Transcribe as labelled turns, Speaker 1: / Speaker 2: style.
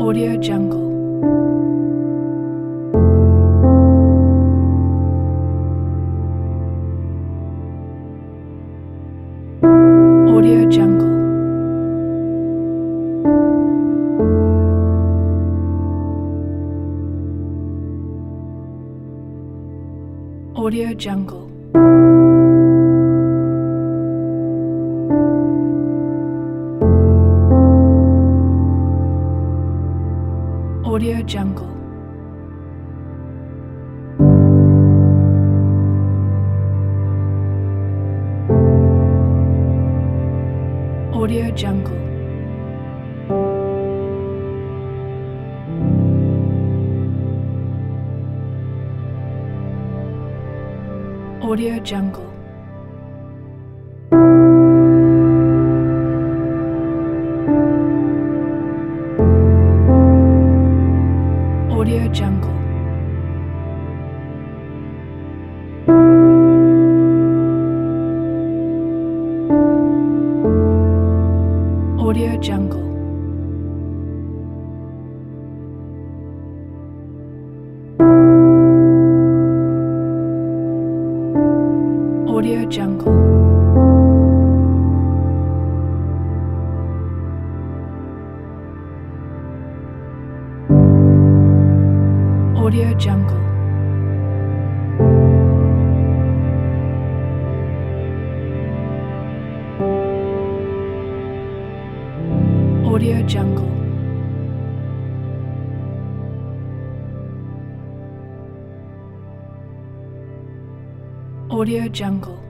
Speaker 1: Audio Jungle. Audio Jungle. Audio Jungle. Audio Jungle. Audio Jungle. Audio Jungle. Audio Jungle. Audio Jungle. Audio Jungle. Audio Jungle. Audio Jungle. Audio Jungle.